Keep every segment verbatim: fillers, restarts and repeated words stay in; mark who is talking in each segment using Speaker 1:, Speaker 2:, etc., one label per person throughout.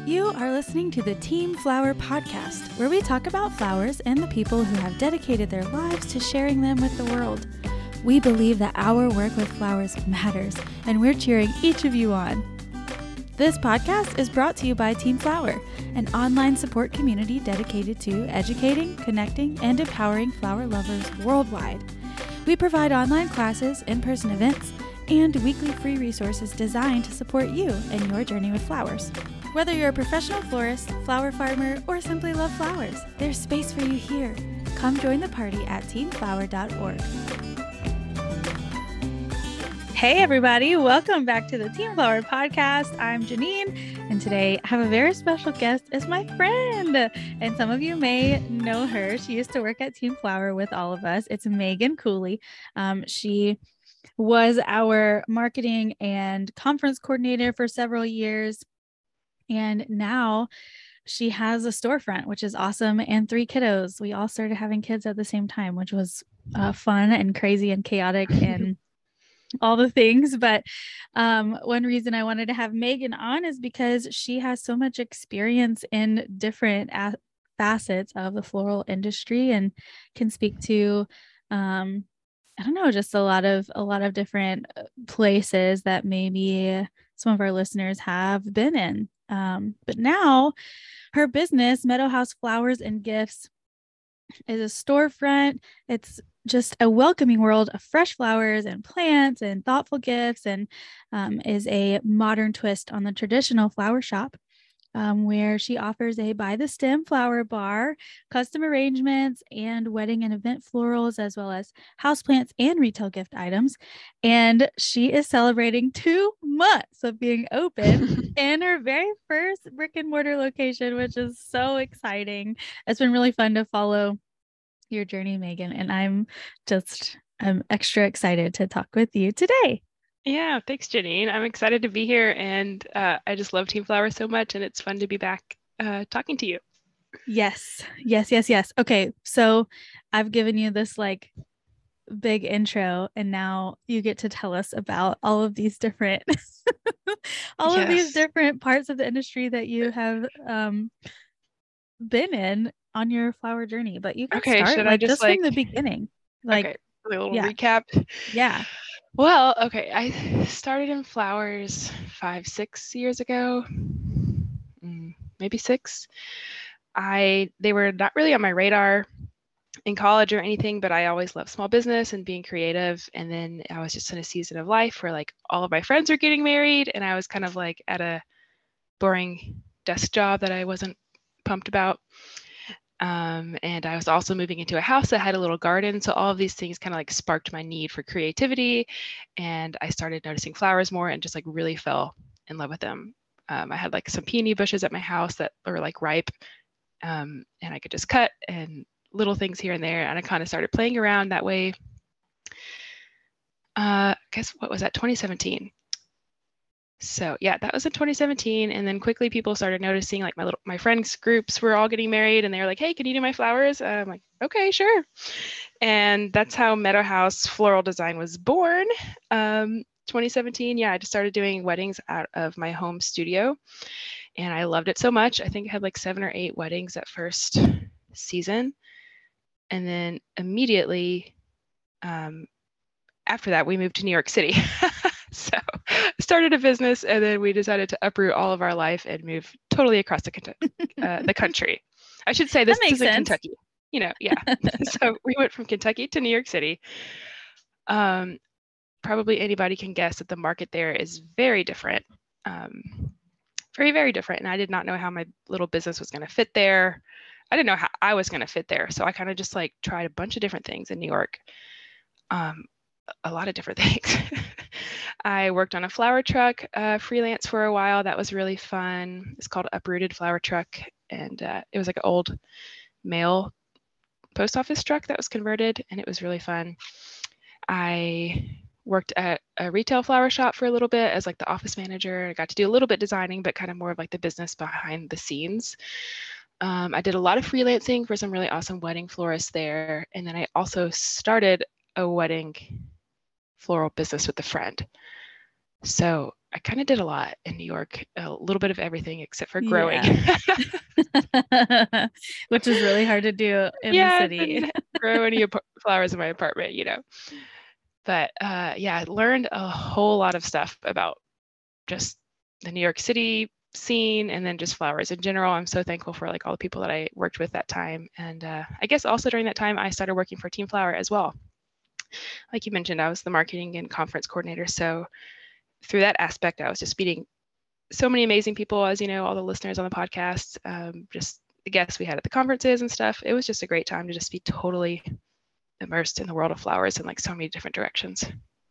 Speaker 1: You are listening to the Team Flower Podcast, where we talk about flowers and the people who have dedicated their lives to sharing them with the world. We believe that our work with flowers matters, and we're cheering each of you on. This podcast is brought to you by Team Flower, an online support community dedicated to educating, connecting, and empowering flower lovers worldwide. We provide online classes, in-person events, and weekly free resources designed to support you in your journey with flowers. Whether you're a professional florist, flower farmer, or simply love flowers, there's space for you here. Come join the party at team flower dot org. Hey everybody, welcome back to the Team Flower Podcast. I'm Janine, and today I have a very special guest as my friend. And some of you may know her. She used to work at Team Flower with all of us. It's Megan Cooley. Um, she was our marketing and conference coordinator for several years. And now she has a storefront, which is awesome, and three kiddos. We all started having kids at the same time, which was uh, fun and crazy and chaotic and all the things. But um, one reason I wanted to have Megan on is because she has so much experience in different a- facets of the floral industry and can speak to, um, I don't know, just a lot of, a lot of different places that maybe some of our listeners have been in. Um, but now her business, Meadowhouse Flowers and Gifts, is a storefront. It's just a welcoming world of fresh flowers and plants and thoughtful gifts, and um, is a modern twist on the traditional flower shop, um, where she offers a by the stem flower bar, custom arrangements, and wedding and event florals, as well as houseplants and retail gift items. And she is celebrating two months of being open in her very first brick and mortar location, which is so exciting. It's been really fun to follow your journey, Megan, and I'm just I'm extra excited to talk with you today.
Speaker 2: Yeah, thanks, Janine. I'm excited to be here, and uh, I just love Team Flower so much, and it's fun to be back uh, talking to you.
Speaker 1: Yes, yes, yes, yes. Okay, so I've given you this like big intro, and now you get to tell us about all of these different, all
Speaker 2: yes.
Speaker 1: of these different parts of the industry that you have um, been in on your flower journey. But you can
Speaker 2: okay,
Speaker 1: start
Speaker 2: should
Speaker 1: like
Speaker 2: I just,
Speaker 1: just
Speaker 2: like
Speaker 1: from the beginning. Like,
Speaker 2: okay, a little
Speaker 1: yeah.
Speaker 2: recap.
Speaker 1: Yeah.
Speaker 2: Well, okay, I started in flowers five, six years ago, mm, maybe six. I they were not really on my radar in college or anything, but I always loved small business and being creative. And then I was just in a season of life where like all of my friends were getting married, and I was kind of like at a boring desk job that I wasn't pumped about. Um, and I was also moving into a house that had a little garden. So all of these things kind of like sparked my need for creativity. And I started noticing flowers more and just like really fell in love with them. Um, I had like some peony bushes at my house that were like ripe, um, and I could just cut and little things here and there. And I kind of started playing around that way. Uh, I guess what was that, twenty seventeen? So yeah, that was in twenty seventeen. And then quickly people started noticing, like my little, my friends groups were all getting married, and they were like, hey, can you do my flowers? Uh, I'm like, okay, sure. And that's how Meadowhouse Floral Design was born. Um, twenty seventeen, yeah, I just started doing weddings out of my home studio, and I loved it so much. I think I had like seven or eight weddings that first season. And then immediately um, after that, we moved to New York City. So I started a business, and then we decided to uproot all of our life and move totally across the, uh, the country. I should say this, this is in Kentucky, you know, yeah. So we went from Kentucky to New York City. Um, probably anybody can guess that the market there is very different, um, very, very different. And I did not know how my little business was going to fit there. I didn't know how I was going to fit there. So I kind of just like tried a bunch of different things in New York. Um, a lot of different things. I worked on a flower truck uh, freelance for a while. That was really fun. It's called Uprooted Flower Truck. And uh, it was like an old mail post office truck that was converted, and it was really fun. I worked at a retail flower shop for a little bit as like the office manager. I got to do a little bit designing, but kind of more of like the business behind the scenes. Um, I did a lot of freelancing for some really awesome wedding florists there. And then I also started a wedding floral business with a friend. So I kind of did a lot in New York, a little bit of everything except for growing.
Speaker 1: Yeah. Which is really hard to do in
Speaker 2: yeah,
Speaker 1: the city.
Speaker 2: Didn't grow any ap- flowers in my apartment, you know. But uh, yeah, I learned a whole lot of stuff about just the New York City scene and then just flowers in general. I'm so thankful for like all the people that I worked with that time. And uh, I guess also during that time, I started working for Team Flower as well. Like you mentioned, I was the marketing and conference coordinator. So through that aspect, I was just meeting so many amazing people, as you know, all the listeners on the podcast, um, just the guests we had at the conferences and stuff. It was just a great time to just be totally immersed in the world of flowers in like so many different directions.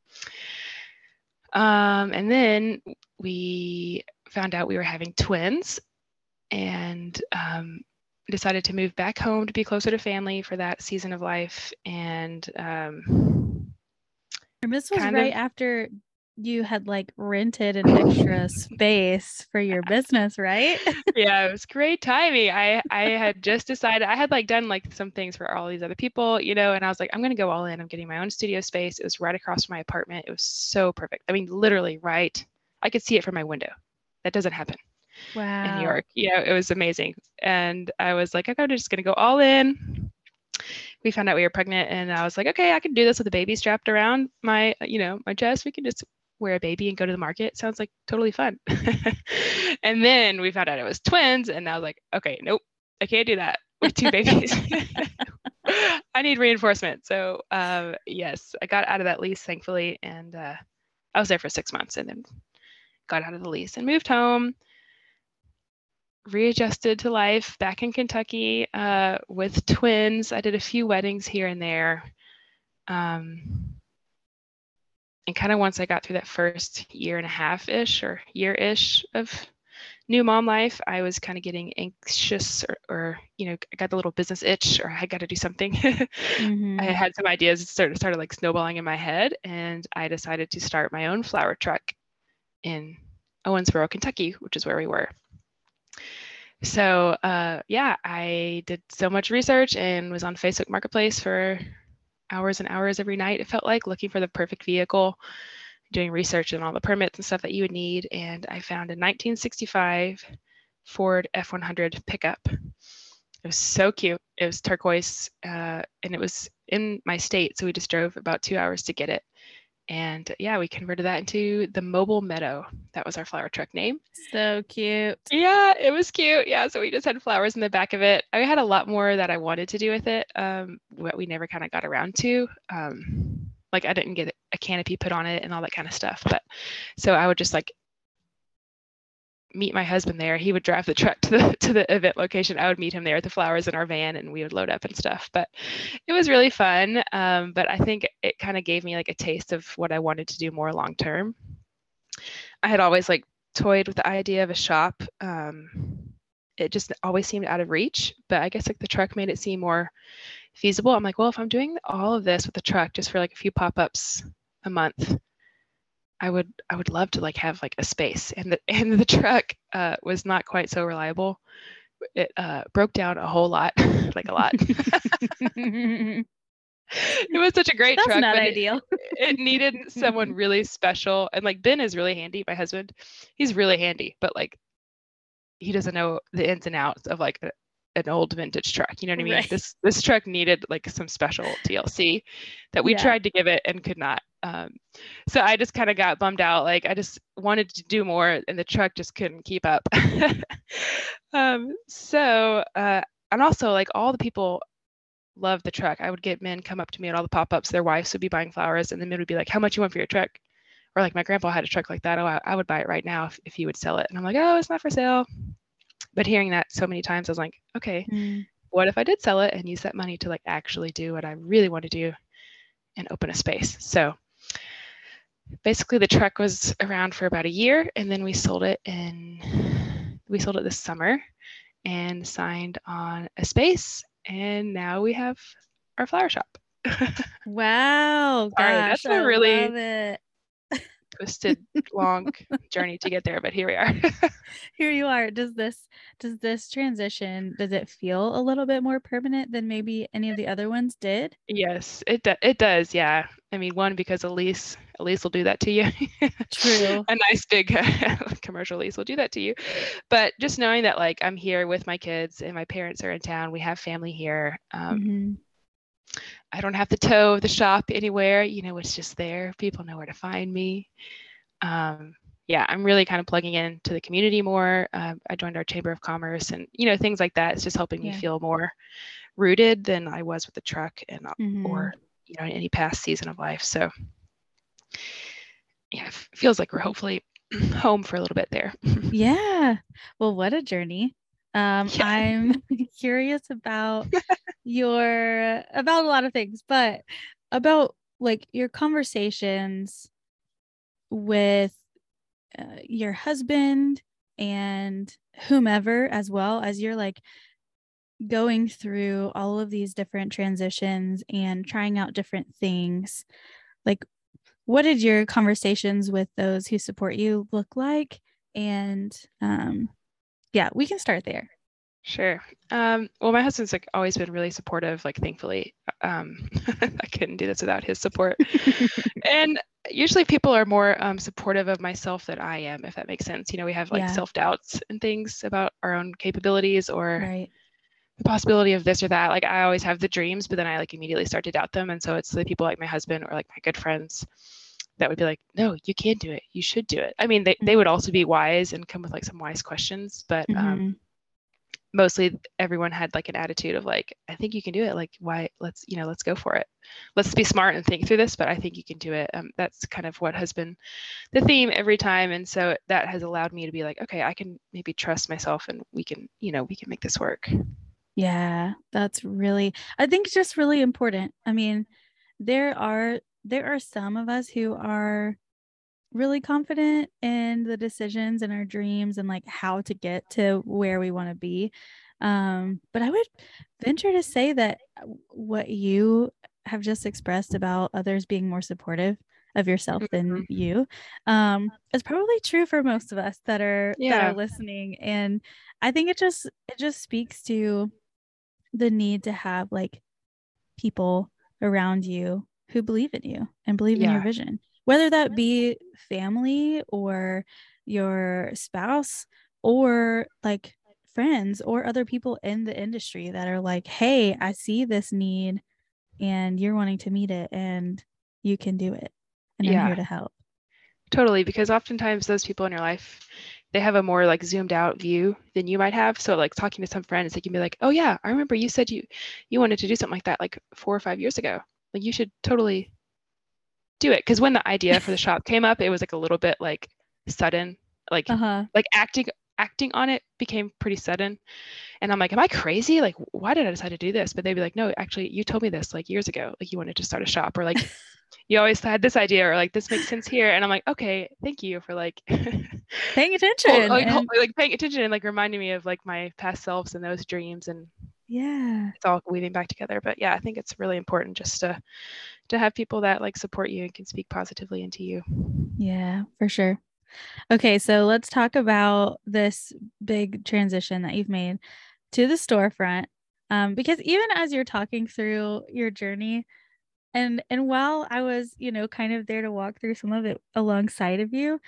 Speaker 2: Um, and then we found out we were having twins and um, decided to move back home to be closer to family for that season of life. And um,
Speaker 1: and this was right of, after you had like rented an extra space for your business, right?
Speaker 2: Yeah, it was great timing. I I had just decided, I had like done like some things for all these other people, you know, and I was like, I'm going to go all in. I'm getting my own studio space. It was right across from my apartment. It was so perfect. I mean, literally right. I could see it from my window. That doesn't happen.
Speaker 1: Wow.
Speaker 2: In New York. You know, it was amazing. And I was like, okay, I'm just going to go all in. We found out we were pregnant and I was like, okay, I can do this with a baby strapped around my, you know, my chest. We can just wear a baby and go to the market. Sounds like totally fun. And then we found out it was twins and I was like, okay, nope, I can't do that with two babies. I need reinforcement. So uh, yes, I got out of that lease, thankfully. And uh, I was there for six months and then got out of the lease and moved home, readjusted to life back in Kentucky uh, with twins. I did a few weddings here and there. Um, and kind of once I got through that first year and a half-ish or year-ish of new mom life, I was kind of getting anxious or, or, you know, I got the little business itch or I got to do something. Mm-hmm. I had some ideas that started, started like snowballing in my head and I decided to start my own flower truck in Owensboro, Kentucky, which is where we were. So uh, yeah, I did so much research and was on Facebook Marketplace for hours and hours every night. It felt like looking for the perfect vehicle, doing research and all the permits and stuff that you would need. And I found a nineteen sixty-five Ford F one hundred pickup. It was so cute. It was turquoise uh, and it was in my state. So we just drove about two hours to get it. And yeah, we converted that into the Mobile Meadow. That was our flower truck name.
Speaker 1: So cute.
Speaker 2: Yeah, it was cute. Yeah, so we just had flowers in the back of it. I had a lot more that I wanted to do with it, um, what we never kind of got around to. Um, like I didn't get a canopy put on it and all that kind of stuff. But so I would just like meet my husband there. He would drive the truck to the to the event location. I would meet him there with the flowers in our van and we would load up and stuff. But it was really fun. Um, but I think it kind of gave me like a taste of what I wanted to do more long term. I had always like toyed with the idea of a shop. Um, it just always seemed out of reach, but I guess like the truck made it seem more feasible. I'm like, well, if I'm doing all of this with the truck just for like a few pop-ups a month, I would I would love to like have like a space. And the and the truck uh, was not quite so reliable. It uh, broke down a whole lot, like a lot. It was such a great
Speaker 1: That's
Speaker 2: truck.
Speaker 1: Not
Speaker 2: but
Speaker 1: ideal.
Speaker 2: It, it needed someone really special. And like Ben is really handy, my husband. He's really handy, but like he doesn't know the ins and outs of like a, an old vintage truck. You know what I mean? Right. This this truck needed like some special T L C that we yeah. tried to give it and could not. Um, so I just kind of got bummed out. Like I just wanted to do more and the truck just couldn't keep up. um, so, uh, and also like all the people loved the truck. I would get men come up to me at all the pop-ups. Their wives would be buying flowers and the men would be like, how much you want for your truck? Or like my grandpa had a truck like that. Oh, I, I would buy it right now if, if he would sell it. And I'm like, oh, it's not for sale. But hearing that so many times, I was like, okay, mm. what if I did sell it and use that money to like actually do what I really want to do and open a space? So basically the truck was around for about a year and then we sold it in, we sold it this summer and signed on a space. And now we have our flower shop.
Speaker 1: Wow. Gosh,
Speaker 2: Sorry, that's a
Speaker 1: I
Speaker 2: really
Speaker 1: love it.
Speaker 2: twisted, long journey to get there, but here we are.
Speaker 1: Here you are. Does this does this transition, does it feel a little bit more permanent than maybe any of the other ones did?
Speaker 2: Yes, it do- it does. Yeah. I mean, one, because a lease, a lease will do that to you.
Speaker 1: True.
Speaker 2: A nice big uh, commercial lease will do that to you. But just knowing that like I'm here with my kids and my parents are in town, we have family here. Um,
Speaker 1: Mm-hmm.
Speaker 2: I don't have to tow the shop anywhere. You know, it's just there. People know where to find me. Um, yeah, I'm really kind of plugging into the community more. Uh, I joined our Chamber of Commerce and, you know, things like that. It's just helping me
Speaker 1: Yeah.
Speaker 2: feel more rooted than I was with the truck and
Speaker 1: Mm-hmm.
Speaker 2: or, you know, in any past season of life. So yeah, it feels like we're hopefully home for a little bit there.
Speaker 1: Yeah. Well, what a journey. Um,
Speaker 2: Yeah.
Speaker 1: I'm curious about your about a lot of things, but about like your conversations with uh, your husband and whomever, as well as you're like going through all of these different transitions and trying out different things. Like, what did your conversations with those who support you look like? And um, yeah, we can start there.
Speaker 2: Sure. Um, well, my husband's like always been really supportive, like thankfully. Um, I couldn't do this without his support. And usually people are more um, supportive of myself than I am, if that makes sense. You know, we have like
Speaker 1: Yeah.
Speaker 2: self-doubts and things about our own capabilities or
Speaker 1: Right.
Speaker 2: the possibility of this or that. Like I always have the dreams, but then I like immediately start to doubt them. And so it's the people like my husband or like my good friends that would be like, no, you can't do it. You should do it. I mean, they, they would also be wise and come with like some wise questions, but
Speaker 1: Mm-hmm.
Speaker 2: um, mostly everyone had like an attitude of like, I think you can do it. Like, why, let's, you know, let's go for it. Let's be smart and think through this, but I think you can do it. Um, that's kind of what has been the theme every time. And so that has allowed me to be like, okay, I can maybe trust myself and we can, you know, we can make this work.
Speaker 1: Yeah, that's really, I think it's just really important. I mean, there are, there are some of us who are really confident in the decisions and our dreams and like how to get to where we want to be. Um, but I would venture to say that what you have just expressed about others being more supportive of yourself than
Speaker 2: Mm-hmm.
Speaker 1: you um, is probably true for most of us that are that
Speaker 2: Yeah.
Speaker 1: are listening. And I think it just it just speaks to the need to have like people around you who believe in you and believe in your
Speaker 2: Yeah.
Speaker 1: vision, whether that be family or your spouse or like friends or other people in the industry that are like, hey, I see this need and you're wanting to meet it and you can do it. And I'm
Speaker 2: Yeah.
Speaker 1: here to help.
Speaker 2: Totally. Because oftentimes those people in your life, they have a more like zoomed out view than you might have. So like talking to some friends, they can be like, oh yeah, I remember you said you, you wanted to do something like that like four or five years ago. Like you should totally do it. Cause when the idea for the shop came up, it was like a little bit like sudden, like,
Speaker 1: Uh-huh.
Speaker 2: like acting, acting on it became pretty sudden. And I'm like, am I crazy? Like, why did I decide to do this? But they'd be like, no, actually you told me this like years ago, like you wanted to start a shop or like, you always had this idea or like this makes sense here. And I'm like, okay, thank you for like
Speaker 1: paying attention
Speaker 2: well, like,
Speaker 1: and
Speaker 2: like paying attention and like reminding me of like my past selves and those dreams, and
Speaker 1: yeah,
Speaker 2: it's all weaving back together. But yeah, I think it's really important just to to have people that like support you and can speak positively into you.
Speaker 1: Yeah, for sure. Okay, so let's talk about this big transition that you've made to the storefront. Um, because even as you're talking through your journey, and and while I was, you know, kind of there to walk through some of it alongside of you,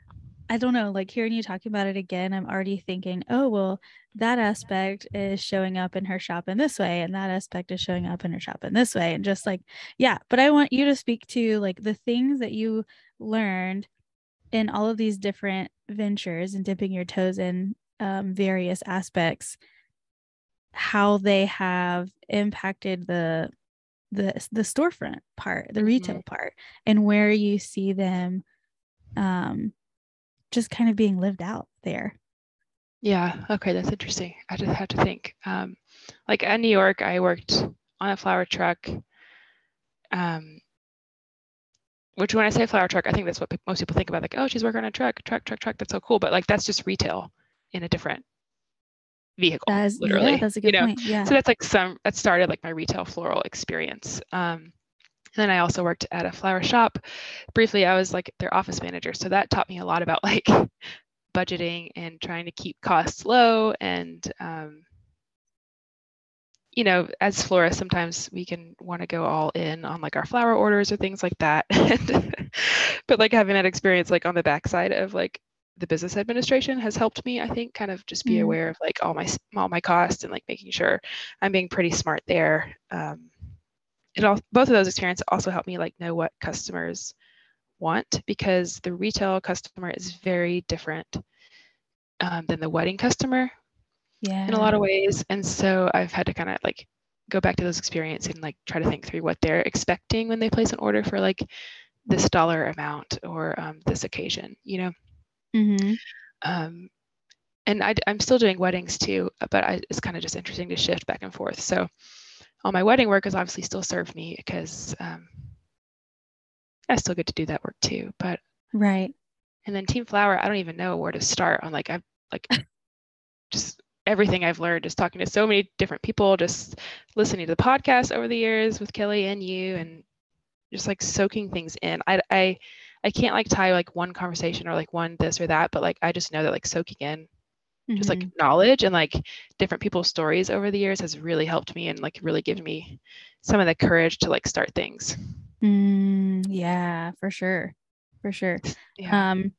Speaker 1: I don't know, like hearing you talking about it again, I'm already thinking, oh, well, that aspect is showing up in her shop in this way, and that aspect is showing up in her shop in this way. And just like, yeah, but I want you to speak to like the things that you learned in all of these different ventures and dipping your toes in um, various aspects, how they have impacted the the the storefront part, the
Speaker 2: Mm-hmm.
Speaker 1: retail part, and where you see them um, just kind of being lived out there.
Speaker 2: Yeah. Okay, that's interesting. I just have to think. Um, like in New York, I worked on a flower truck. Um, which when I say flower truck, I think that's what pe- most people think about. Like, oh, she's working on a truck, truck, truck, truck. That's so cool. But like, that's just retail in a different vehicle,
Speaker 1: That is,
Speaker 2: literally.
Speaker 1: yeah, that's a
Speaker 2: You
Speaker 1: good
Speaker 2: know,
Speaker 1: point. Yeah.
Speaker 2: so that's like some that started like my retail floral experience. Um, then I also worked at a flower shop. Briefly, I was like their office manager. So that taught me a lot about like budgeting and trying to keep costs low. And, um, you know, as florists, sometimes we can want to go all in on like our flower orders or things like that. But like having that experience like on the backside of like the business administration has helped me, I think, kind of just be mm. aware of like all my all my costs and like making sure I'm being pretty smart there. Um, it all both of those experiences also helped me like know what customers want, because the retail customer is very different um, than the wedding customer.
Speaker 1: Yeah.
Speaker 2: In a lot of ways. And so I've had to kind of like go back to those experiences and like try to think through what they're expecting when they place an order for like this dollar amount or um, this occasion, you know?
Speaker 1: Mm-hmm.
Speaker 2: Um, and I, I'm still doing weddings too, but I, it's kind of just interesting to shift back and forth. So all my wedding work has obviously still served me because um, I still get to do that work too. But
Speaker 1: right.
Speaker 2: And then Team Flower, I don't even know where to start on like I've like just everything I've learned just talking to so many different people, just listening to the podcast over the years with Kelly and you, and just like soaking things in. I, I, I can't like tie like one conversation or like one this or that, but like I just know that like soaking in mm-hmm. just like knowledge and like different people's stories over the years has really helped me and like really given me some of the courage to like start things.
Speaker 1: Mm, yeah, for sure. For sure.
Speaker 2: Yeah.
Speaker 1: Um,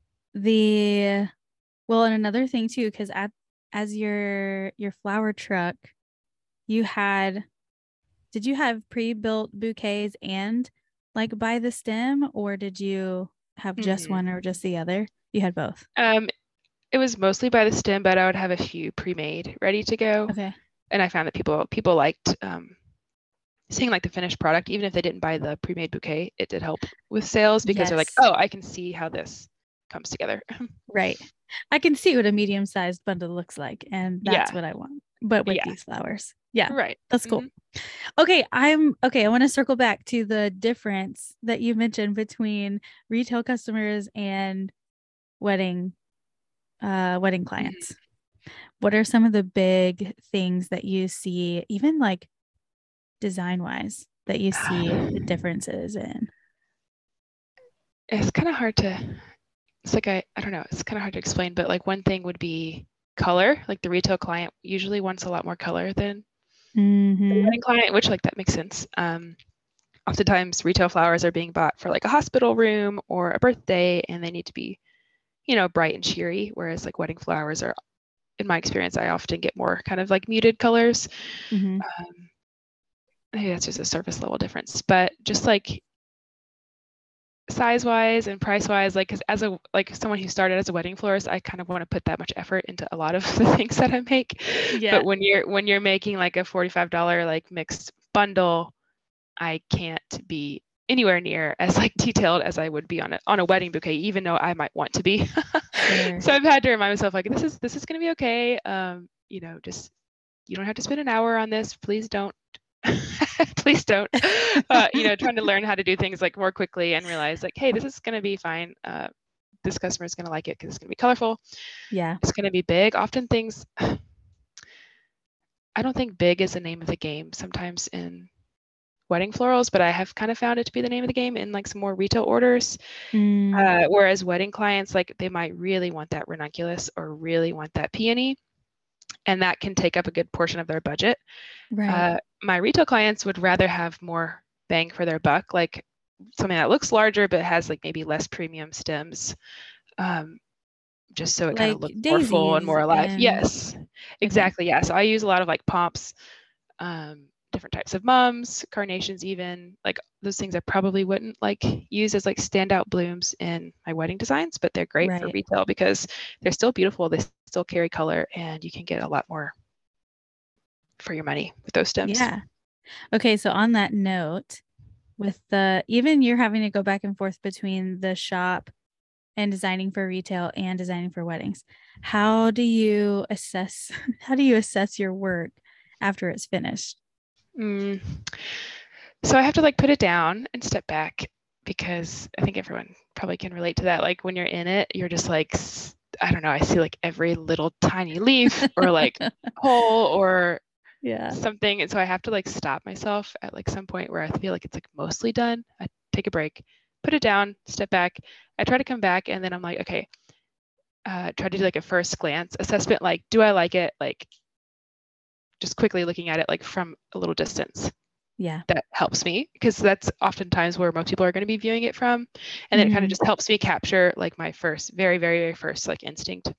Speaker 1: the, well, and another thing too, because at as your your flower truck, you had, did you have pre-built bouquets and like by the stem, or did you have just mm-hmm. one or just the other? You had both.
Speaker 2: Um, it was mostly by the stem, but I would have a few pre-made ready to go.
Speaker 1: Okay.
Speaker 2: And I found that people people liked um, seeing like the finished product, even if they didn't buy the pre-made bouquet. It did help with sales because yes. they're like, oh, I can see how this comes together.
Speaker 1: Right. I can see what a medium-sized bundle looks like, and that's yeah. what I want. But with yeah. these flowers. Yeah.
Speaker 2: Right.
Speaker 1: That's cool.
Speaker 2: Mm-hmm.
Speaker 1: Okay, I'm okay. I want to circle back to the difference that you mentioned between retail customers and wedding uh wedding clients. Mm-hmm. What are some of the big things that you see, even like design-wise, that you see the differences in?
Speaker 2: It's kind of hard to It's like, I, I don't know, it's kind of hard to explain, but like one thing would be color. Like the retail client usually wants a lot more color than
Speaker 1: mm-hmm.
Speaker 2: the wedding client, which like that makes sense. Um, oftentimes retail flowers are being bought for like a hospital room or a birthday, and they need to be, you know, bright and cheery. Whereas like wedding flowers are, in my experience, I often get more kind of like muted colors.
Speaker 1: Mm-hmm.
Speaker 2: Um, maybe that's just a surface level difference, but just like size wise and price wise, like, because as a like someone who started as a wedding florist, I kind of want to put that much effort into a lot of the things that I make.
Speaker 1: Yeah.
Speaker 2: But when you're when you're making like a forty-five dollars like mixed bundle, I can't be anywhere near as like detailed as I would be on a on a wedding bouquet, even though I might want to be. Sure. So I've had to remind myself like this is this is gonna be okay. Um, you know, just you don't have to spend an hour on this. Please don't. Please don't. Uh, you know, trying to learn how to do things like more quickly and realize like, hey, this is going to be fine. Uh, this customer is going to like it because it's going to be colorful.
Speaker 1: Yeah.
Speaker 2: It's going to be big. Often things, I don't think big is the name of the game sometimes in wedding florals, but I have kind of found it to be the name of the game in like some more retail orders.
Speaker 1: Mm.
Speaker 2: Uh, whereas wedding clients, like they might really want that ranunculus or really want that peony. And that can take up a good portion of their budget.
Speaker 1: Right.
Speaker 2: Uh, my retail clients would rather have more bang for their buck, like something that looks larger but has like maybe less premium stems, um, just so it
Speaker 1: like
Speaker 2: kind of looks more full and more alive.
Speaker 1: And...
Speaker 2: Yes, exactly. Okay. Yeah. So I use a lot of like pomps, um, different types of mums, carnations, even like those things I probably wouldn't like use as like standout blooms in my wedding designs, but they're great
Speaker 1: right.
Speaker 2: for retail because they're still beautiful. They still carry color and you can get a lot more for your money with those stems.
Speaker 1: Yeah. Okay. So on that note, with the, even you're having to go back and forth between the shop and designing for retail and designing for weddings, how do you assess, how do you assess your work after it's finished?
Speaker 2: Mm. So I have to like put it down and step back because I think everyone probably can relate to that. Like when you're in it, you're just like, I don't know, I see like every little tiny leaf or like hole or
Speaker 1: Yeah.
Speaker 2: something. And so I have to like stop myself at like some point where I feel like it's like mostly done. I take a break, put it down, step back. I try to come back, and then I'm like, okay, uh, try to do like a first glance assessment. Like, do I like it? Like just quickly looking at it like from a little distance.
Speaker 1: Yeah.
Speaker 2: That helps me, because that's oftentimes where most people are going to be viewing it from. And then
Speaker 1: Mhm.
Speaker 2: it kind of just helps me capture like my first, very, very, very first like instinct.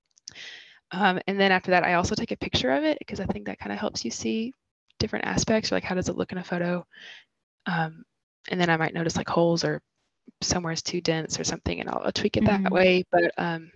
Speaker 2: Um, and then after that, I also take a picture of it, because I think that kind of helps you see different aspects, or like how does it look in a photo. Um, and then I might notice like holes or somewhere is too dense or something, and I'll, I'll tweak it
Speaker 1: Mhm.
Speaker 2: that way. But um,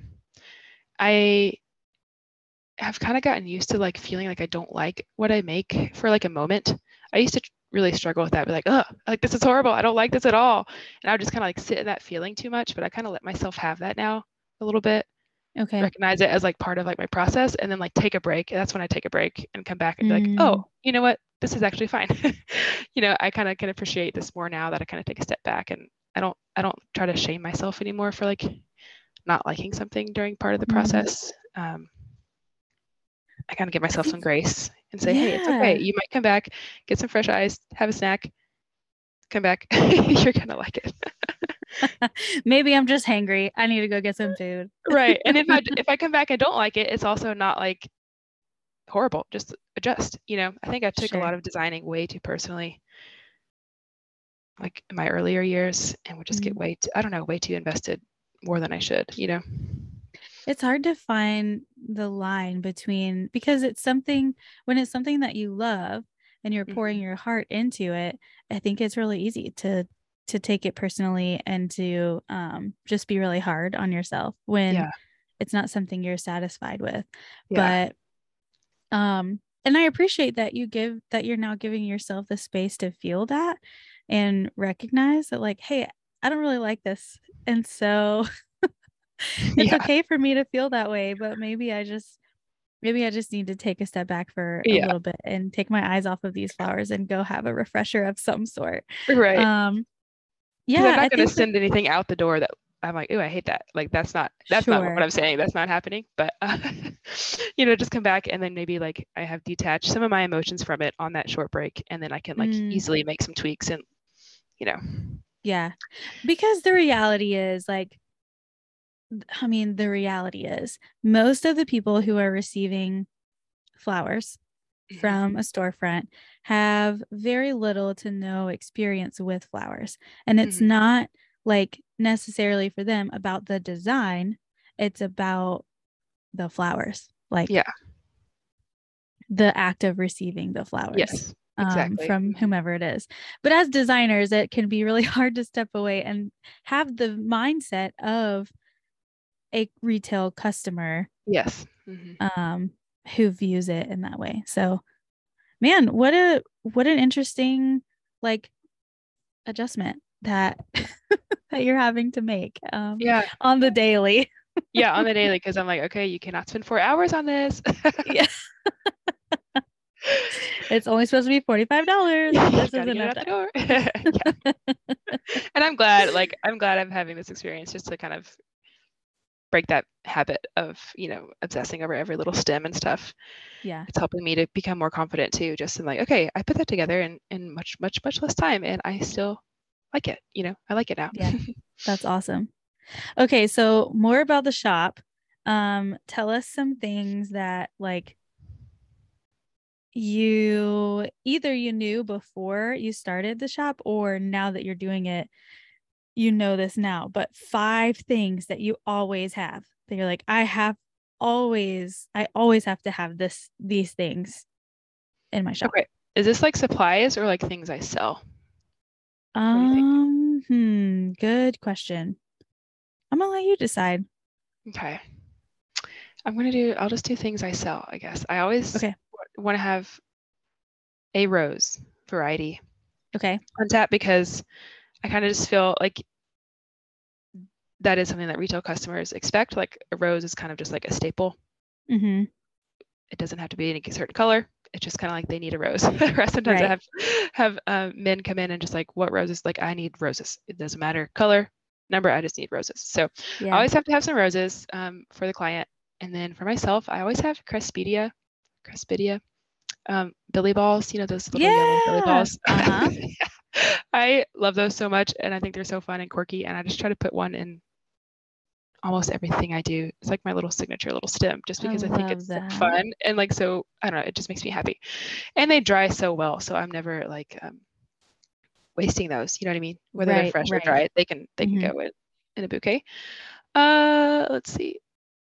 Speaker 2: I have kind of gotten used to like feeling like I don't like what I make for like a moment. I used to really struggle with that, be like, oh, like this is horrible. I don't like this at all. And I would just kind of like sit in that feeling too much, but I kind of let myself have that now a little bit.
Speaker 1: Okay.
Speaker 2: Recognize it as like part of like my process, and then like take a break. And that's when I take a break and come back and be like,
Speaker 1: Mm.
Speaker 2: oh, you know what? This is actually fine. You know, I kind of can appreciate this more now that I kind of take a step back, and I don't I don't try to shame myself anymore for like not liking something during part of the
Speaker 1: Mhm.
Speaker 2: process. Um, I kind of give myself some grace and say, hey, it's
Speaker 1: Yeah.
Speaker 2: okay. You might come back, get some fresh eyes, have a snack, come back. You're gonna like it.
Speaker 1: Maybe I'm just hangry. I need to go get some food.
Speaker 2: Right. And if I if I come back and don't like it, it's also not like horrible. Just adjust. You know, I think I took
Speaker 1: Sure.
Speaker 2: a lot of designing way too personally, like in my earlier years, and would just
Speaker 1: Mm.
Speaker 2: get way too, I don't know, way too invested, more than I should, you know.
Speaker 1: It's hard to find the line between, because it's something, when it's something that you love and you're pouring
Speaker 2: Mhm.
Speaker 1: your heart into it, I think it's really easy to to take it personally and to um just be really hard on yourself when
Speaker 2: Yeah.
Speaker 1: it's not something you're satisfied with.
Speaker 2: Yeah.
Speaker 1: But um and I appreciate that you give that you're now giving yourself the space to feel that and recognize that, like, hey, I don't really like this. And so it's
Speaker 2: Yeah.
Speaker 1: okay for me to feel that way, but maybe I just maybe I just need to take a step back for a
Speaker 2: Yeah.
Speaker 1: little bit and take my eyes off of these flowers and go have a refresher of some sort.
Speaker 2: Right.
Speaker 1: Um
Speaker 2: Because I'm
Speaker 1: yeah, I
Speaker 2: not going to
Speaker 1: think that
Speaker 2: send anything out the door that I'm like, oh, I hate that. Like that's not that's not what
Speaker 1: sure.
Speaker 2: I'm saying. That's not happening. But uh, you know, just come back, and then maybe like I have detached some of my emotions from it on that short break, and then I can like
Speaker 1: Mm,
Speaker 2: easily make some tweaks, and you know.
Speaker 1: yeah. Because the reality is, like, I mean, the reality is most of the people who are receiving flowers
Speaker 2: Mhm.
Speaker 1: from a storefront have very little to no experience with flowers. And it's
Speaker 2: Mhm.
Speaker 1: not like necessarily for them about the design, it's about the flowers, like
Speaker 2: Yeah.
Speaker 1: the act of receiving the flowers
Speaker 2: Yes.
Speaker 1: um,
Speaker 2: Exactly.
Speaker 1: from
Speaker 2: Mhm.
Speaker 1: whomever it is. But as designers, it can be really hard to step away and have the mindset of a retail customer
Speaker 2: Yes. Mhm.
Speaker 1: um, who views it in that way. So, man, what a what an interesting like adjustment that that you're having to make um,
Speaker 2: Yeah.
Speaker 1: on the daily.
Speaker 2: Yeah, on the daily, because I'm like, okay, you cannot spend four hours on this.
Speaker 1: Yeah, it's only supposed to be forty-five dollars.
Speaker 2: You
Speaker 1: This is
Speaker 2: gotta get it
Speaker 1: enough
Speaker 2: out the
Speaker 1: time.
Speaker 2: door. Yeah. And I'm glad, like, I'm glad I'm having this experience just to kind of break that habit of, you know, obsessing over every little stem and stuff.
Speaker 1: Yeah,
Speaker 2: It's helping me to become more confident too, just in like, okay, I put that together in, in much, much, much less time, and I still like it. You know, I like it now.
Speaker 1: yeah, that's awesome. Okay, so more about the shop. Um, tell us some things that like you either you knew before you started the shop or now that you're doing it, you know this now, but five things that you always have that you're like, I have always, I always have to have this, these things in my shop.
Speaker 2: Okay. Is this like supplies or like things I sell? What do you think?
Speaker 1: Um, hmm, good question. I'm gonna let you decide.
Speaker 2: Okay. I'm gonna do, I'll just do things I sell, I guess. I always
Speaker 1: Okay.
Speaker 2: want to have a rose variety
Speaker 1: Okay.
Speaker 2: on tap, because I kind of just feel like that is something that retail customers expect. Like a rose is kind of just like a staple.
Speaker 1: Mm-hmm.
Speaker 2: It doesn't have to be any certain color. It's just kind of like they need a rose. Or sometimes I
Speaker 1: Right.
Speaker 2: have have uh, men come in and just like, what roses? Like I need roses. It doesn't matter color, number. I just need roses. So I
Speaker 1: Yeah.
Speaker 2: always have to have some roses um, for the client, and then for myself, I always have Crespidia, Crespidia, Um, Billy balls, you know, those little yellow Billy
Speaker 1: Yeah.
Speaker 2: balls.
Speaker 1: Uh-huh.
Speaker 2: I love those so much, and I think they're so fun and quirky, and I just try to put one in almost everything I do. It's like my little signature little stem, just because I,
Speaker 1: I
Speaker 2: think
Speaker 1: love
Speaker 2: it's so
Speaker 1: that.
Speaker 2: fun and like, so I don't know, it just makes me happy. And they dry so well, so I'm never like um, wasting those. You know what I mean? Whether they're
Speaker 1: Right,
Speaker 2: fresh or
Speaker 1: right.
Speaker 2: dry, they can they
Speaker 1: Mhm.
Speaker 2: can go in, in a bouquet. Uh, let's see.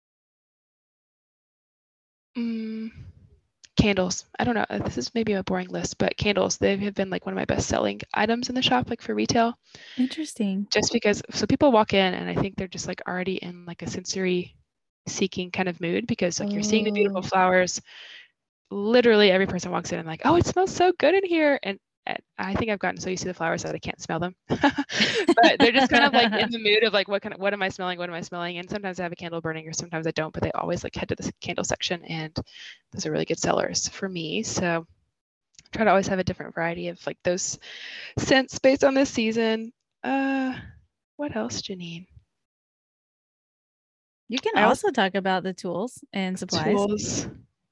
Speaker 2: Mm, candles. I don't know. This is maybe a boring list, but candles, they have been like one of my best selling items in the shop, like for retail.
Speaker 1: Interesting.
Speaker 2: Just because, so people walk in and I think they're just like already in like a sensory seeking kind of mood, because like you're seeing the beautiful
Speaker 1: Oh.
Speaker 2: flowers. Literally every person walks in and like, oh, it smells so good in here. And, and I think I've gotten so used to the flowers that I can't smell them. But they're just kind of like in the mood of like, what kind of, what am I smelling? What am I smelling? And sometimes I have a candle burning or sometimes I don't, but they always like head to the candle section, and those are really good sellers for me. So try to always have a different variety of like those scents based on this season. Uh, what else, Janine?
Speaker 1: You can
Speaker 2: I
Speaker 1: also talk about the tools and supplies.
Speaker 2: Tools.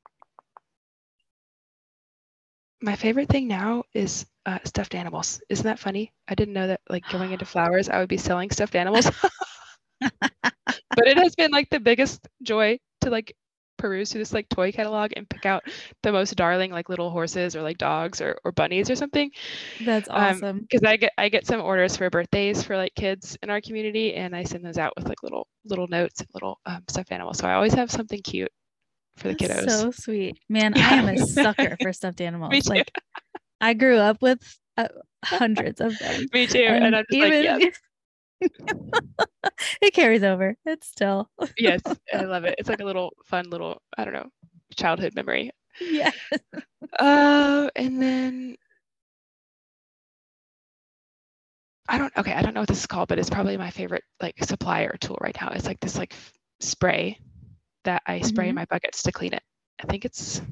Speaker 2: My favorite thing now is uh, stuffed animals. Isn't that funny? I didn't know that like going into flowers, I would be selling stuffed animals. But it has been like the biggest joy to like peruse through this like toy catalog and pick out the most darling like little horses or like dogs or, or bunnies or something.
Speaker 1: That's
Speaker 2: Um,
Speaker 1: awesome.
Speaker 2: because I get I get some orders for birthdays for like kids in our community, and I send those out with like little little notes, little um, stuffed animals. So I always have something cute for the
Speaker 1: That's
Speaker 2: kiddos.
Speaker 1: so sweet. Man,
Speaker 2: Yeah.
Speaker 1: I am a sucker for stuffed
Speaker 2: Me
Speaker 1: animals.
Speaker 2: too.
Speaker 1: Like I grew up with uh, hundreds of them.
Speaker 2: Me too. And,
Speaker 1: And
Speaker 2: I'm just like,
Speaker 1: even
Speaker 2: yes,
Speaker 1: it carries over. It's still.
Speaker 2: yes, I love it. It's like a little fun little, I don't know, childhood memory.
Speaker 1: Yeah.
Speaker 2: Uh, and then I don't, okay, I don't know what this is called, but it's probably my favorite like supplier tool right now. It's like this like f- spray that I spray in
Speaker 1: Mhm.
Speaker 2: my buckets to clean it. I think it's,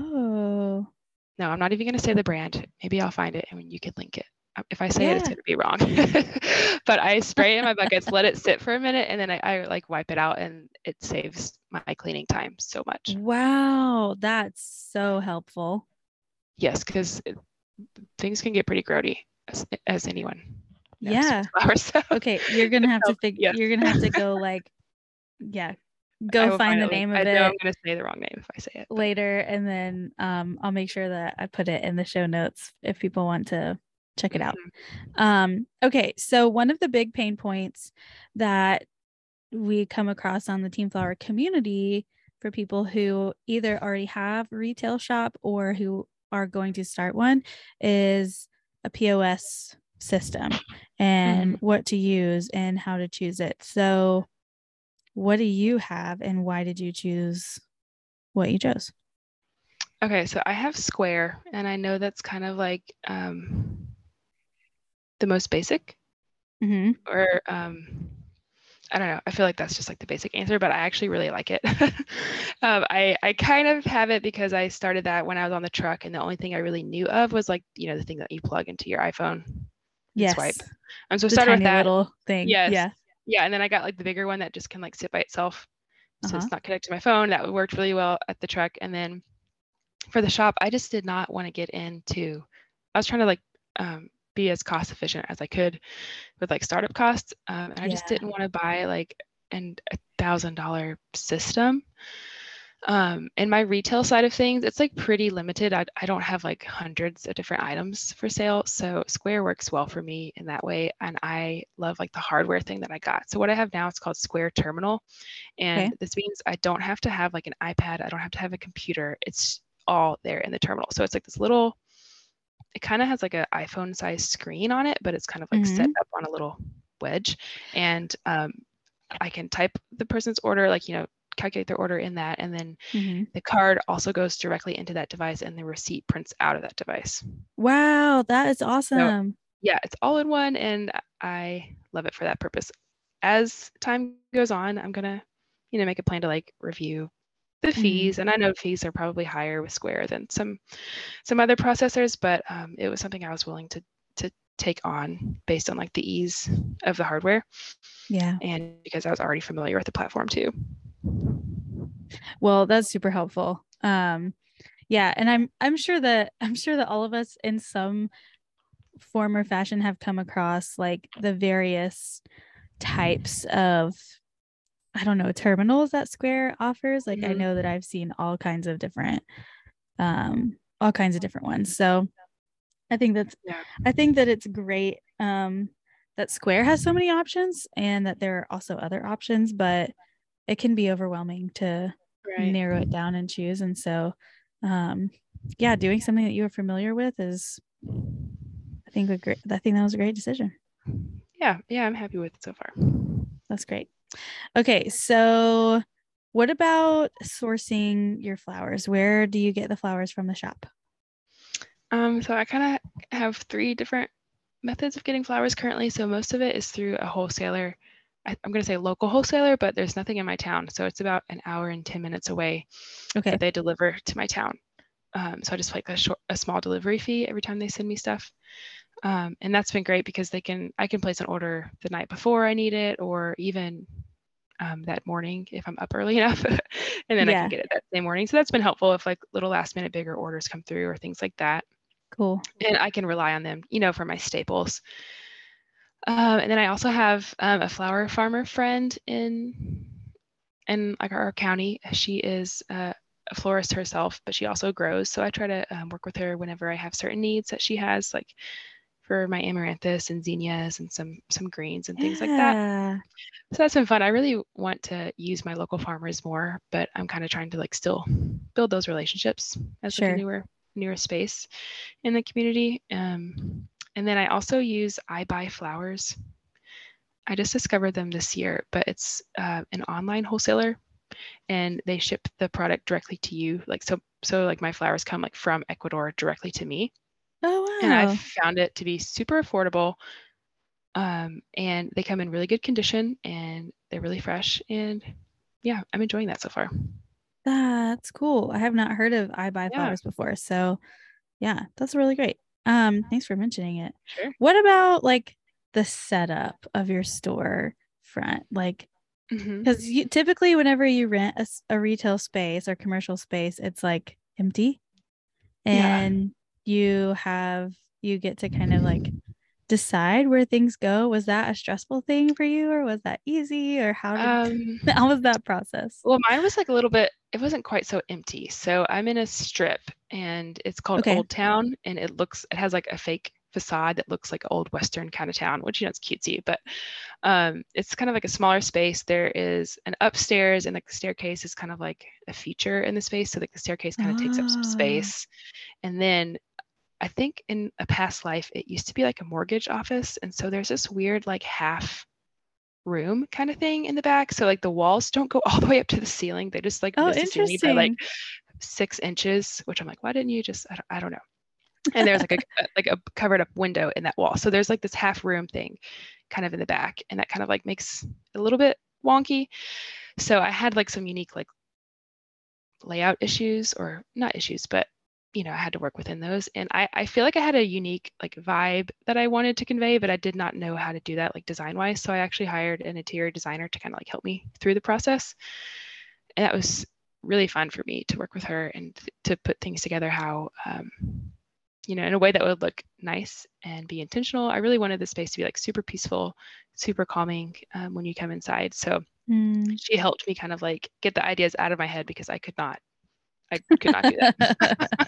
Speaker 1: Oh.
Speaker 2: no, I'm not even going to say the brand. Maybe I'll find it and you can link it. Um, If I say it, it's
Speaker 1: Yeah.
Speaker 2: going to be wrong. But I spray it in my buckets, let it sit for a minute, and then I, I like wipe it out, and it saves my cleaning time so much.
Speaker 1: Wow, that's so helpful.
Speaker 2: Yes, because things can get pretty grody, as, as anyone knows
Speaker 1: Yeah.
Speaker 2: with flowers. So
Speaker 1: Okay, you're gonna have to figure.
Speaker 2: yes,
Speaker 1: You're gonna have to go like, yeah,
Speaker 2: I
Speaker 1: go
Speaker 2: will
Speaker 1: find
Speaker 2: find
Speaker 1: the
Speaker 2: a link.
Speaker 1: name
Speaker 2: I
Speaker 1: of
Speaker 2: know I'm
Speaker 1: it
Speaker 2: going to say the wrong name if I say it. But
Speaker 1: later, and then um, I'll make sure that I put it in the show notes if people want to check it out.
Speaker 2: mhm.
Speaker 1: Um, okay, so one of the big pain points that we come across on the Team Flower community for people who either already have a retail shop or who are going to start one is a P O S system and
Speaker 2: Mhm.
Speaker 1: what to use and how to choose it. So what do you have and why did you choose what you chose?
Speaker 2: Okay, so I have Square, and I know that's kind of like um, the most basic,
Speaker 1: Mm-hmm.
Speaker 2: or um, I don't know. I feel like that's just like the basic answer, but I actually really like it. um, I I kind of have it because I started that when I was on the truck, and the only thing I really knew of was like, you know, the thing that you plug into your iPhone and
Speaker 1: Yes.
Speaker 2: swipe. And so I
Speaker 1: The
Speaker 2: started with
Speaker 1: tiny
Speaker 2: that.
Speaker 1: little thing.
Speaker 2: Yes.
Speaker 1: Yeah.
Speaker 2: Yeah, and then I got like the bigger one that just can like sit by itself, so
Speaker 1: Uh-huh.
Speaker 2: it's not connected to my phone. That worked really well at the truck, and then for the shop, I just did not want to get into. I was trying to like um, be as cost efficient as I could with like startup costs, um, and I just
Speaker 1: Yeah.
Speaker 2: didn't want to buy like an a thousand dollar system. Um, in my retail side of things, it's like pretty limited. I, I don't have like hundreds of different items for sale, so Square works well for me in that way. And I love like the hardware thing that I got. So what I have now, it's called Square Terminal, and
Speaker 1: Okay.
Speaker 2: this means I don't have to have like an iPad. I don't have to have a computer. It's all there in the terminal. So it's like this little, it kind of has like an iPhone sized screen on it, but it's kind of like set
Speaker 1: Mm-hmm.
Speaker 2: up on a little wedge. And um, I can type the person's order, like, you know, calculate their order in that. And then
Speaker 1: Mm-hmm.
Speaker 2: the card also goes directly into that device and the receipt prints out of that device.
Speaker 1: Wow, that is
Speaker 2: So
Speaker 1: awesome.
Speaker 2: yeah, it's all in one and I love it for that purpose. As time goes on, I'm gonna, you know, make a plan to like review the
Speaker 1: Mm-hmm.
Speaker 2: fees. And I know fees are probably higher with Square than some some other processors, but um, it was something I was willing to to take on based on like the ease of the hardware.
Speaker 1: Yeah.
Speaker 2: And because I was already familiar with the platform too.
Speaker 1: Well, that's super helpful. Um, Yeah, and I'm I'm sure that I'm sure that all of us in some form or fashion have come across like the various types of, I don't know, terminals that Square offers. Like I
Speaker 2: Mhm.
Speaker 1: know that I've seen all kinds of different um all kinds of different ones. So I think that's
Speaker 2: Yeah.
Speaker 1: I think that it's great um that Square has so many options and that there are also other options, but it can be overwhelming to
Speaker 2: Right.
Speaker 1: narrow it down and choose. And so um yeah, doing something that you are familiar with is I think a great I think that was a great decision.
Speaker 2: Yeah. Yeah. I'm happy with it so far.
Speaker 1: That's great. Okay, so what about sourcing your flowers? Where do you get the flowers from the shop?
Speaker 2: Um, so I kind of have three different methods of getting flowers currently. So most of it is through a wholesaler. I, I'm going to say local wholesaler, but there's nothing in my town. So it's about an hour and ten minutes away
Speaker 1: Okay.
Speaker 2: that they deliver to my town. Um, so I just pay like a short, a small delivery fee every time they send me stuff. Um, and that's been great because they can, I can place an order the night before I need it, or even um, that morning if I'm up early enough, and then I can
Speaker 1: Yeah.
Speaker 2: get it that same morning. So that's been helpful if like little last minute bigger orders come through or things like that.
Speaker 1: Cool.
Speaker 2: And I can rely on them, you know, for my staples. Um, and then I also have um, a flower farmer friend in in like our county. She is uh, a florist herself, but she also grows. So I try to um, work with her whenever I have certain needs that she has, like for my amaranthus and zinnias and some some greens and things like that.
Speaker 1: Yeah.
Speaker 2: So that's been fun. I really want to use my local farmers more, but I'm kind of trying to like still build those relationships as like a
Speaker 1: Sure.
Speaker 2: newer newer space in the community. Um, and then I also use I Buy Flowers. I just discovered them this year, but it's uh, an online wholesaler, and they ship the product directly to you. Like so, so like my flowers come like from Ecuador directly to me,
Speaker 1: Oh
Speaker 2: and I've
Speaker 1: wow.
Speaker 2: found it to be super affordable. Um, and they come in really good condition, and they're really fresh. And yeah, I'm enjoying that so far.
Speaker 1: That's cool. I have not heard of I Buy
Speaker 2: Yeah,
Speaker 1: Flowers before. So yeah, that's really great. Um, thanks for mentioning it.
Speaker 2: sure.
Speaker 1: What about like the setup of your store front? Like,
Speaker 2: Hmm.
Speaker 1: because you typically whenever you rent a, s- a retail space or commercial space, it's like empty
Speaker 2: Yeah.
Speaker 1: and you have you get to kind of like decide where things go. Was that a stressful thing for you or was that easy or how did
Speaker 2: Um,
Speaker 1: how was that process?
Speaker 2: well, mine was like a little bit, it wasn't quite so empty. So I'm in a strip, and it's called
Speaker 1: Okay.
Speaker 2: Old Town, and it looks, it has like a fake facade that looks like old Western kind of town, which, you know, it's cutesy, but um, it's kind of like a smaller space. There is an upstairs, and like the staircase is kind of like a feature in the space. So like the staircase kind of takes up some
Speaker 1: Ah.
Speaker 2: space. And then I think in a past life, it used to be like a mortgage office. And so there's this weird like half room kind of thing in the back. So like the walls don't go all the way up to the ceiling. They just like
Speaker 1: Oh,
Speaker 2: miss the ceiling by like
Speaker 1: interesting.
Speaker 2: six inches, which I'm like, why didn't you just, I don't, I don't know. And there's like a, a like a covered up window in that wall. So there's like this half room thing kind of in the back. And that kind of like makes it a little bit wonky. So I had like some unique like layout issues, or not issues, but you know, I had to work within those. And I, I feel like I had a unique like vibe that I wanted to convey, but I did not know how to do that like design wise. So I actually hired an interior designer to kind of like help me through the process. And that was really fun for me to work with her and th- to put things together how, um, you know, in a way that would look nice and be intentional. I really wanted the space to be like super peaceful, super calming um, when you come inside. So
Speaker 1: Mm.
Speaker 2: she helped me kind of like get the ideas out of my head because I could not I could not do that.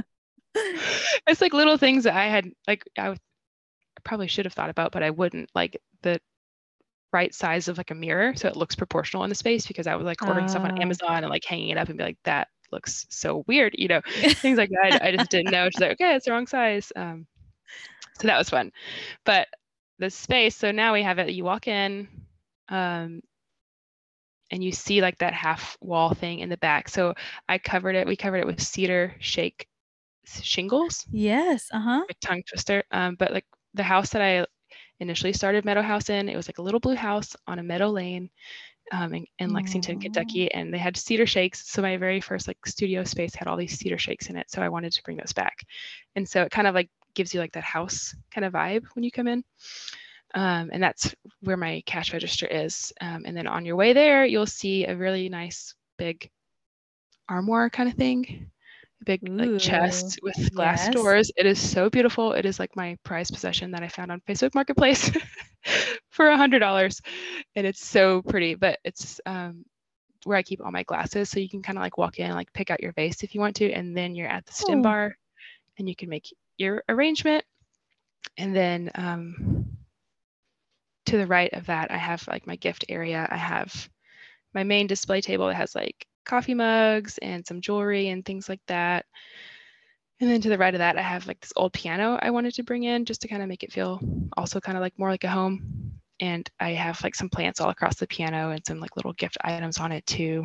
Speaker 2: It's like little things that I had like I w- probably should have thought about, but I wouldn't, like the right size of like a mirror so it looks proportional in the space, because I was like ordering stuff on
Speaker 1: Uh,
Speaker 2: Amazon and like hanging it up and be like, that looks so weird, you know, things like that. I, I just didn't know. She's like, okay, it's the wrong size. Um, so that was fun. But the space, so now we have it, you walk in, um, and you see like that half wall thing in the back. So I covered it, we covered it with cedar shake shingles,
Speaker 1: yes. Uh-huh.
Speaker 2: a tongue twister. Um, but like the house that I initially started Meadow House in, it was like a little blue house on a meadow lane um, in, in Lexington,
Speaker 1: Oh,
Speaker 2: Kentucky, and they had cedar shakes. So my very first like studio space had all these cedar shakes in it. So I wanted to bring those back, and so it kind of like gives you like that house kind of vibe when you come in. Um, and that's where my cash register is. Um, and then on your way there, you'll see a really nice big armoire kind of thing, big like
Speaker 1: Ooh,
Speaker 2: chest with glass
Speaker 1: yes.
Speaker 2: doors. It is so beautiful. It is like my prized possession that I found on Facebook Marketplace for a hundred dollars, and it's so pretty. But it's um, where I keep all my glasses, so you can kind of like walk in and like pick out your vase if you want to, and then you're at the stem
Speaker 1: Oh.
Speaker 2: bar, and you can make your arrangement. And then um, to the right of that, I have like my gift area. I have my main display table that has like coffee mugs and some jewelry and things like that. And then to the right of that, I have like this old piano I wanted to bring in just to kind of make it feel also kind of like more like a home. And I have like some plants all across the piano and some like little gift items on it too.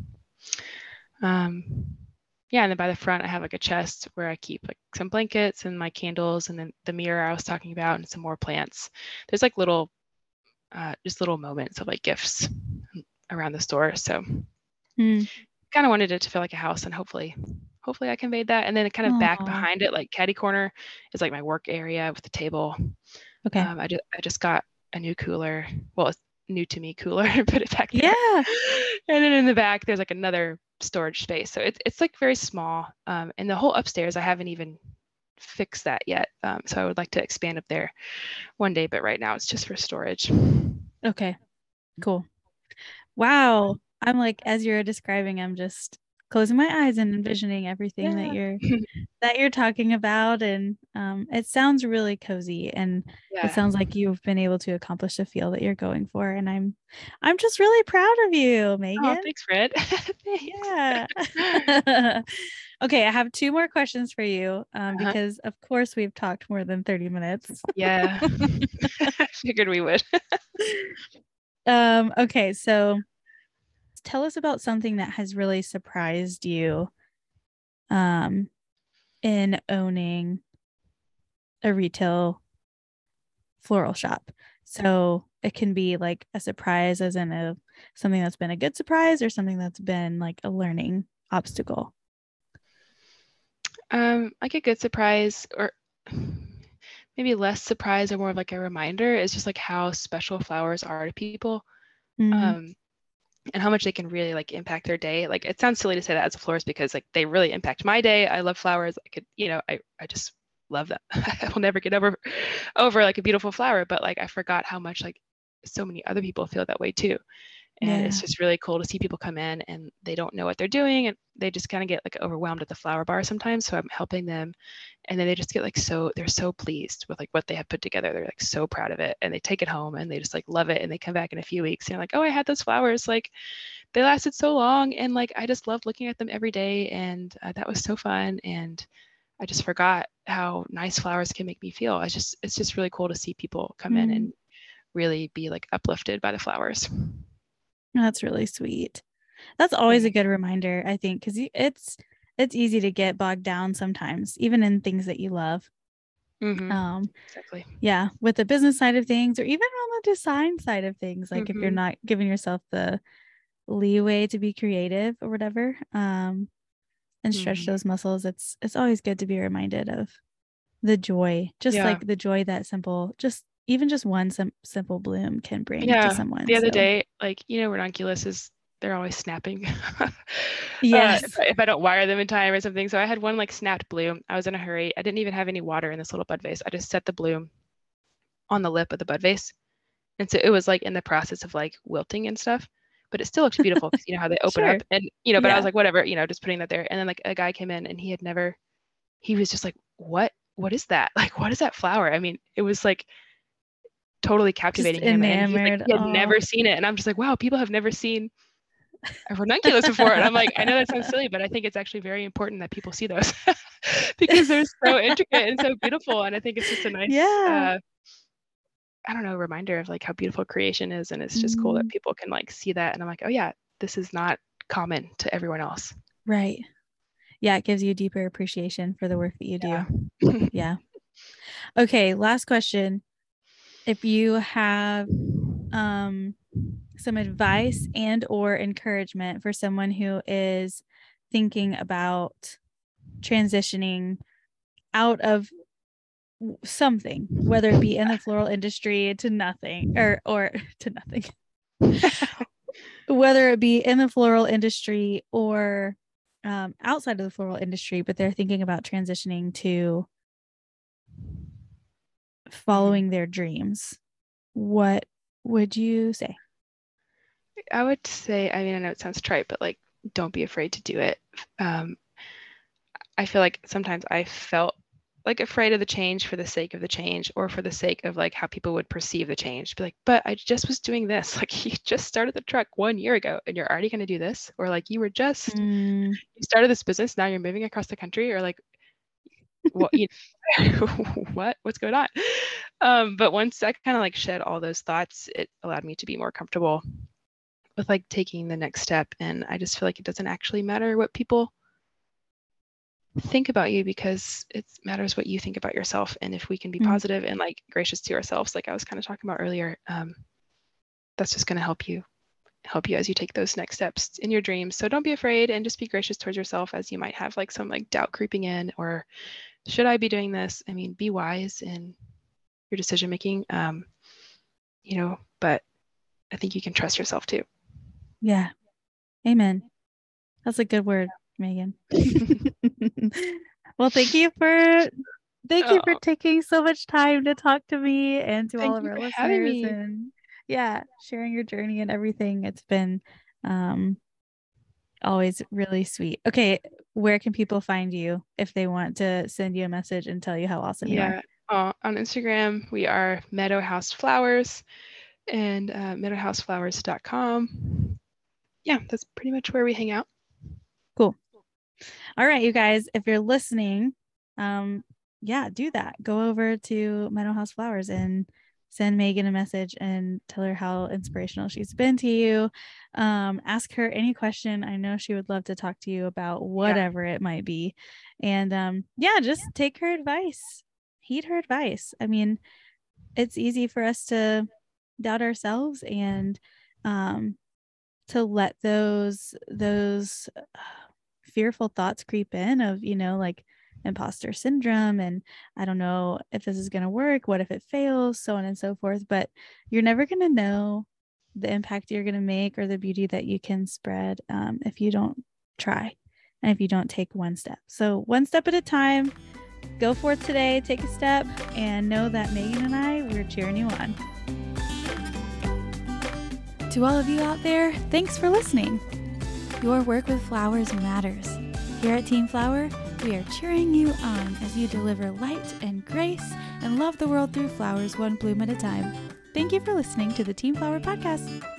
Speaker 2: Um, yeah, and then by the front, I have like a chest where I keep like some blankets and my candles, and then the mirror I was talking about, and some more plants. There's like little, uh, just little moments of like gifts around the store. So
Speaker 1: Mm.
Speaker 2: kind of wanted it to feel like a house, and hopefully, hopefully I conveyed that. And then kind of
Speaker 1: Aww.
Speaker 2: back behind it, like caddy corner, is like my work area with the table.
Speaker 1: Okay.
Speaker 2: Um, I just I just got a new cooler. Well, it's new to me cooler and put it back there.
Speaker 1: Yeah.
Speaker 2: And then in the back, there's like another storage space. So it's it's like very small. Um, and the whole upstairs, I haven't even fixed that yet. Um, so I would like to expand up there one day, but right now it's just for storage.
Speaker 1: Okay. Cool. Wow. I'm like, as you're describing, I'm just closing my eyes and envisioning everything
Speaker 2: Yeah.
Speaker 1: that you're that you're talking about. And um, it sounds really cozy, and
Speaker 2: Yeah.
Speaker 1: it sounds like you've been able to accomplish the feel that you're going for. And I'm I'm just really proud of you, Megan.
Speaker 2: Oh, thanks, Fred. Thanks.
Speaker 1: Yeah. Okay, I have two more questions for you, um,
Speaker 2: Uh-huh.
Speaker 1: because of course we've talked more than thirty minutes.
Speaker 2: Yeah. Figured we would.
Speaker 1: um, okay, so tell us about something that has really surprised you um, in owning a retail floral shop. So it can be like a surprise, as in a something that's been a good surprise, or something that's been like a learning obstacle.
Speaker 2: Um, like a good surprise, or maybe less surprise, or more of like a reminder, is just like how special flowers are to people.
Speaker 1: Mm.
Speaker 2: Um, and how much they can really like impact their day. Like, it sounds silly to say that as a florist, because like they really impact my day. I love flowers. I could, you know, I, I just love them. I will never get over, over like a beautiful flower, but like, I forgot how much like so many other people feel that way too. And
Speaker 1: Yeah.
Speaker 2: it's just really cool to see people come in and they don't know what they're doing, and they just kind of get like overwhelmed at the flower bar sometimes. So I'm helping them, and then they just get like so they're so pleased with like what they have put together. They're like so proud of it, and they take it home and they just like love it, and they come back in a few weeks and they're like, oh, I had those flowers, like they lasted so long, and like I just loved looking at them every day, and uh, that was so fun, and I just forgot how nice flowers can make me feel. It's just it's just really cool to see people come
Speaker 1: Mm.
Speaker 2: in and really be like uplifted by the flowers.
Speaker 1: That's really sweet. That's always a good reminder, I think, because it's it's easy to get bogged down sometimes, even in things that you love.
Speaker 2: Mm-hmm.
Speaker 1: Um,
Speaker 2: exactly.
Speaker 1: Yeah, with the business side of things, or even on the design side of things, like
Speaker 2: mm-hmm.
Speaker 1: if you're not giving yourself the leeway to be creative or whatever, um, and stretch
Speaker 2: mm-hmm.
Speaker 1: those muscles, it's it's always good to be reminded of the joy, just
Speaker 2: yeah.
Speaker 1: like the joy that simple, just even just one sim- simple bloom can bring
Speaker 2: yeah.
Speaker 1: to someone.
Speaker 2: The other
Speaker 1: so.
Speaker 2: day, like, you know, ranunculus, they're always snapping.
Speaker 1: Yes.
Speaker 2: Uh, if, I, if I don't wire them in time or something. So I had one like snapped bloom. I was in a hurry. I didn't even have any water in this little bud vase. I just set the bloom on the lip of the bud vase. And so it was like in the process of like wilting and stuff, but it still looked beautiful because you know how they open
Speaker 1: Sure.
Speaker 2: up, and, you know, but
Speaker 1: Yeah.
Speaker 2: I was like, whatever, you know, just putting that there. And then like a guy came in and he had never, he was just like, what, what is that? Like, what is that flower? I mean, it was like totally captivating
Speaker 1: Just
Speaker 2: him. And he's like, he had
Speaker 1: enamored.
Speaker 2: never seen it. And I'm just like, wow, people have never seen a ranunculus before. And I'm like, I know that sounds silly, but I think it's actually very important that people see those because they're so intricate and so beautiful. And I think it's just a nice,
Speaker 1: Yeah.
Speaker 2: uh, I don't know, reminder of like how beautiful creation is. And it's just
Speaker 1: mm.
Speaker 2: cool that people can like see that. And I'm like, oh yeah, this is not common to everyone else.
Speaker 1: Right. Yeah. It gives you a deeper appreciation for the work that you
Speaker 2: yeah.
Speaker 1: do. Yeah. Okay. Last question. If you have um, some advice and or encouragement for someone who is thinking about transitioning out of something, whether it be in the floral industry to nothing or or to nothing, whether it be in the floral industry or um, outside of the floral industry, but they're thinking about transitioning to following mm-hmm. their dreams, what would you say?
Speaker 2: I would say, I mean, I know it sounds trite, but like, don't be afraid to do it. Um, I feel like sometimes I felt like afraid of the change for the sake of the change, or for the sake of like how people would perceive the change. Be like, but I just was doing this. Like, you just started the truck one year ago and you're already going to do this. Or like, you were just, mm. you started this business, now you're moving across the country, or like, what, you know, what, what's going on? Um, but once I kind of like shed all those thoughts, it allowed me to be more comfortable with like taking the next step. And I just feel like it doesn't actually matter what people think about you, because it matters what you think about yourself. And if we can be mm-hmm. positive and like gracious to ourselves, like I was kind of talking about earlier, um, that's just going to help you help you as you take those next steps in your dreams. So don't be afraid, and just be gracious towards yourself, as you might have like some like doubt creeping in, or should I be doing this? I mean, be wise in your decision making, um, you know, but I think you can trust yourself too.
Speaker 1: Yeah. Amen. That's a good word, Megan. Well, thank you for thank oh. you for taking so much time to talk to me and to
Speaker 2: thank
Speaker 1: all of our listeners, and yeah, sharing your journey and everything. It's been um always really sweet. Okay, where can people find you if they want to send you a message and tell you how awesome
Speaker 2: yeah.
Speaker 1: you are?
Speaker 2: Uh, on Instagram, we are Meadow House Flowers, and uh, meadow house flowers dot com. Yeah, that's pretty much where we hang out.
Speaker 1: Cool. All right, you guys, if you're listening, um, yeah, do that. Go over to Meadow House Flowers and send Megan a message and tell her how inspirational she's been to you. Um, ask her any question. I know she would love to talk to you about whatever yeah. it might be. And um, yeah, just yeah. take her advice. Heed her advice. I mean, it's easy for us to doubt ourselves and um, to let those those uh, fearful thoughts creep in of, you know, like imposter syndrome, and I don't know if this is going to work, what if it fails, so on and so forth. But you're never going to know the impact you're going to make or the beauty that you can spread um, if you don't try, and if you don't take one step. So one step at a time. Go forth today, take a step, and know that Megan and I, we're cheering you on. To all of you out there, thanks for listening. Your work with flowers matters. Here at Team Flower, we are cheering you on as you deliver light and grace and love the world through flowers one bloom at a time. Thank you for listening to the Team Flower Podcast.